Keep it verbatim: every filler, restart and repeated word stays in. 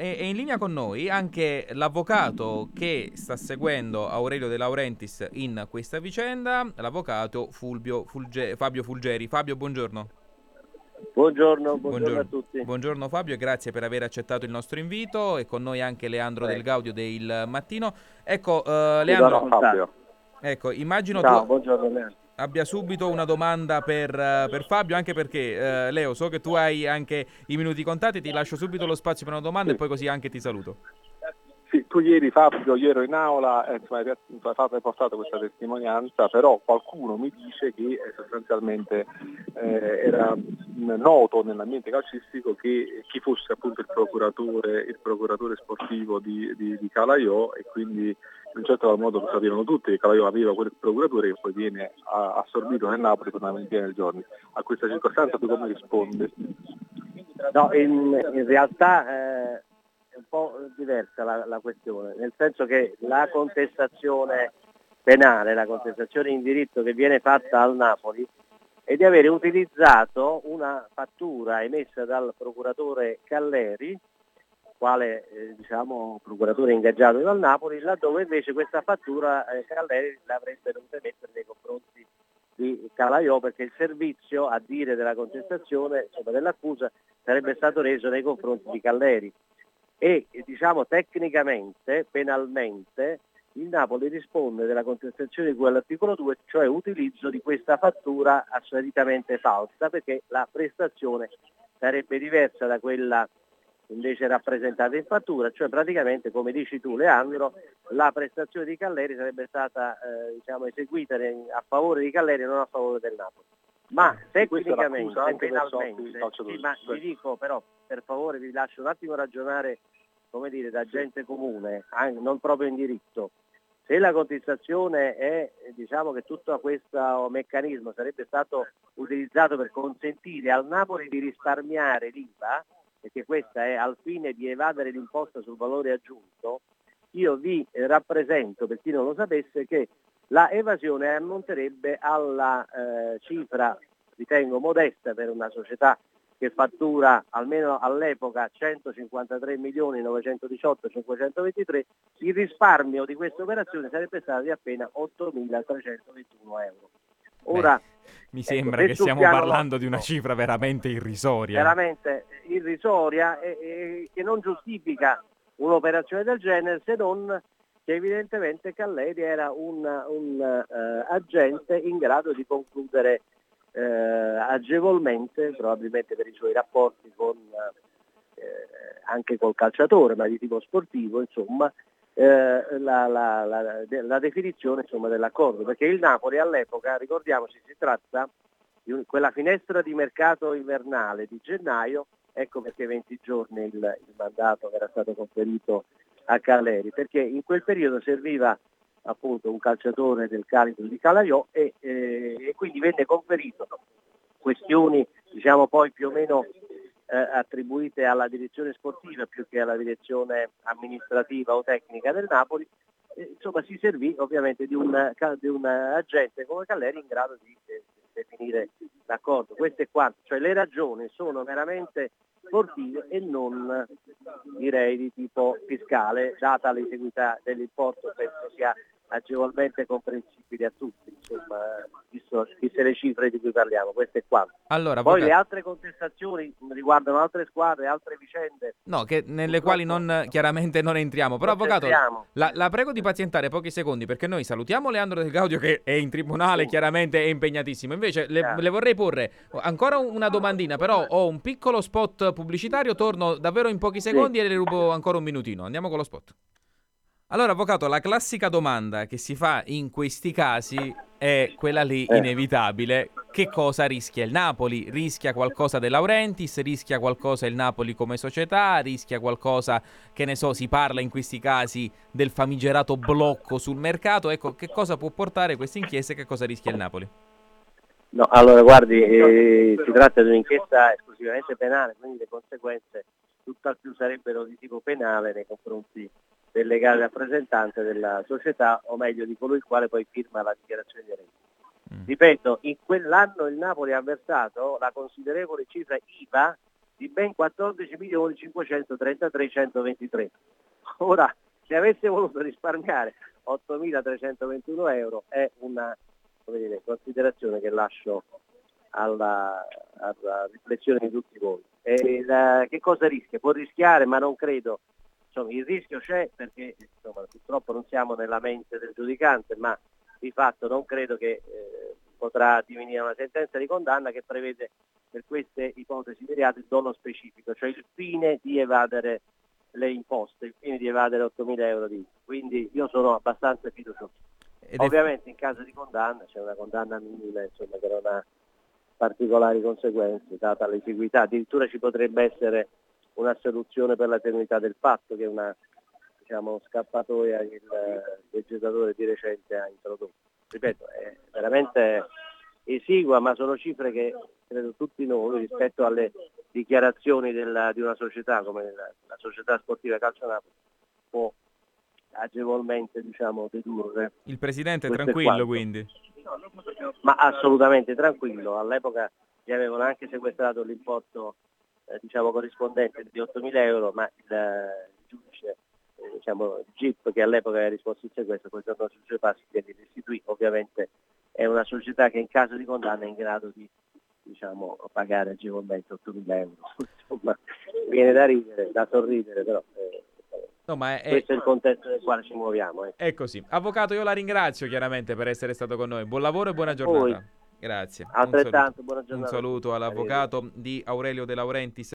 è, è in linea con noi anche l'avvocato che sta seguendo Aurelio De Laurentiis in questa vicenda, l'avvocato Fulvio Fulge- Fabio Fulgeri. Fabio, buongiorno. Buongiorno, buongiorno a Buongiorno. tutti. Buongiorno Fabio e grazie per aver accettato il nostro invito. E con noi anche Leandro Del Prego. Gaudio del Mattino. Ecco, eh, Ti do Leandro, Fabio. ecco, immagino tu Ciao, buongiorno Leandro. abbia subito una domanda per, eh, per Fabio, anche perché, eh, Leo, so che tu hai anche i minuti contati, ti lascio subito lo spazio per una domanda e Sì. poi così anche ti saluto. Sì, tu ieri Fabio, io ero in aula, eh, insomma, hai portato questa testimonianza, però qualcuno mi dice che eh, sostanzialmente eh, era noto nell'ambiente calcistico che chi fosse appunto il procuratore, il procuratore sportivo di, di, di Calaiò, e quindi in un certo qual modo lo sapevano tutti che Calaiò aveva quel procuratore che poi viene a, assorbito nel Napoli per una ventina di giorni. A questa circostanza tu come rispondi? No, in, in realtà eh, è un po' diversa la, la questione, nel senso che la contestazione penale, la contestazione in diritto che viene fatta al Napoli è di avere utilizzato una fattura emessa dal procuratore Calleri, quale eh, diciamo procuratore ingaggiato dal Napoli, laddove invece questa fattura eh, Calleri l'avrebbe dovuta mettere nei confronti di Calaiò, perché il servizio, a dire della contestazione, insomma dell'accusa, sarebbe stato reso nei confronti di Calleri. E diciamo tecnicamente, penalmente, il Napoli risponde della contestazione di cui all'articolo due, cioè utilizzo di questa fattura assolutamente falsa, perché la prestazione sarebbe diversa da quella invece rappresentata in fattura, cioè praticamente, come dici tu Leandro, la prestazione di Calleri sarebbe stata eh, diciamo, eseguita a favore di Calleri e non a favore del Napoli. Ma tecnicamente, penalmente, sì, ma vi dico però, per favore vi lascio un attimo ragionare, come dire, da gente comune, non proprio in diritto. Se la contestazione è, diciamo che tutto questo meccanismo sarebbe stato utilizzato per consentire al Napoli di risparmiare l'I V A, perché questa è al fine di evadere l'imposta sul valore aggiunto, io vi rappresento, per chi non lo sapesse, che la evasione ammonterebbe alla eh, cifra, ritengo modesta per una società che fattura almeno all'epoca centocinquantatré milioni novecentodiciotto cinquecentoventitré, il risparmio di questa operazione sarebbe stato di appena ottomilatrecentoventuno euro. Ora, Beh, mi ecco, sembra se che sul stiamo piano parlando di una logico, cifra veramente irrisoria. veramente irrisoria e, e che non giustifica un'operazione del genere, se non che evidentemente Calleri era un, un uh, agente in grado di concludere uh, agevolmente, probabilmente per i suoi rapporti con uh, anche col calciatore, ma di tipo sportivo, insomma, uh, la, la, la, la definizione insomma, dell'accordo, perché il Napoli all'epoca, ricordiamoci, si tratta di quella finestra di mercato invernale di gennaio, ecco perché venti giorni il, il mandato che era stato conferito a Calleri, perché in quel periodo serviva appunto un calciatore del calibro di Calaiò e, eh, e quindi venne conferito, questioni diciamo poi più o meno eh, attribuite alla direzione sportiva più che alla direzione amministrativa o tecnica del Napoli, eh, insomma si servì ovviamente di un, di un agente come Calleri in grado di eh, definire l'accordo. Questo è quanto, cioè le ragioni sono veramente sportive e non direi di tipo fiscale, data l'eseguità dell'importo, penso sia agevolmente comprensibile a tutti, insomma, visto, viste le cifre di cui parliamo, questo è quanto. Allora, Poi avvocato, le altre contestazioni riguardano altre squadre, altre vicende. no, che nelle quali Purtroppo non chiaramente non entriamo. Però, non avvocato, c'entriamo. la, la prego di pazientare pochi secondi perché noi salutiamo Leandro Del Gaudio che è in tribunale, Sì, chiaramente è impegnatissimo. Invece le, chiaro. le vorrei porre ancora una domandina, però ho un piccolo spot pubblicitario, torno davvero in pochi Sì. secondi e le rubo ancora un minutino. Andiamo con lo spot. Allora, avvocato, la classica domanda che si fa in questi casi è quella lì Eh. inevitabile. Che cosa rischia il Napoli? Rischia qualcosa De Laurentiis? Rischia qualcosa il Napoli come società? Rischia qualcosa, che ne so, si parla in questi casi del famigerato blocco sul mercato? Ecco, che cosa può portare questa inchiesta e che cosa rischia il Napoli? No, allora guardi, eh, si tratta di un'inchiesta esclusivamente penale, quindi le conseguenze tutt'al più sarebbero di tipo penale nei confronti del legale rappresentante della società, o meglio di colui il quale poi firma la dichiarazione di reddito. Mm. Ripeto, in quell'anno il Napoli ha versato la considerevole cifra I V A di ben quattordici milioni cinquecentotrentatré centoventitré. Ora, se avesse voluto risparmiare ottomilatrecentoventuno euro è una, come dire, considerazione che lascio alla, alla riflessione di tutti voi. E la, che cosa rischia? Può rischiare, ma non credo. Insomma, il rischio c'è perché insomma, purtroppo non siamo nella mente del giudicante, ma di fatto non credo che eh, potrà divenire una sentenza di condanna che prevede per queste ipotesi di reato il dono specifico, cioè il fine di evadere le imposte, il fine di evadere ottomila euro di I V A. Quindi io sono abbastanza fiducioso. Ed Ovviamente è... in caso di condanna c'è una condanna minima, insomma, che non ha particolari conseguenze data l'esiguità, addirittura ci potrebbe essere un'assoluzione per la tenuità del fatto, che è una, diciamo, scappatoia che il legislatore di recente ha introdotto. Ripeto, è veramente esigua, ma sono cifre che credo tutti noi, rispetto alle dichiarazioni della, di una società come la, la società sportiva Calcio Napoli, può agevolmente, diciamo, dedurre. Il presidente è tranquillo, quindi? Ma assolutamente tranquillo. All'epoca gli avevano anche sequestrato l'importo eh, diciamo corrispondente di ottomila euro, ma il, il giudice, eh, diciamo il G I P che all'epoca aveva risposto il sequestro, poi tornò sul suo passi e li restituì. Ovviamente è una società che in caso di condanna è in grado di, diciamo, pagare agevolmente ottomila euro. Insomma, viene da ridere, da sorridere, però eh, no, ma è, questo è il contesto nel quale ci muoviamo. Eh. È così. Avvocato, io la ringrazio chiaramente per essere stato con noi. Buon lavoro e buona giornata. Poi, Grazie. altrettanto, Un buona giornata. saluto, un saluto all'avvocato di Aurelio De Laurentiis.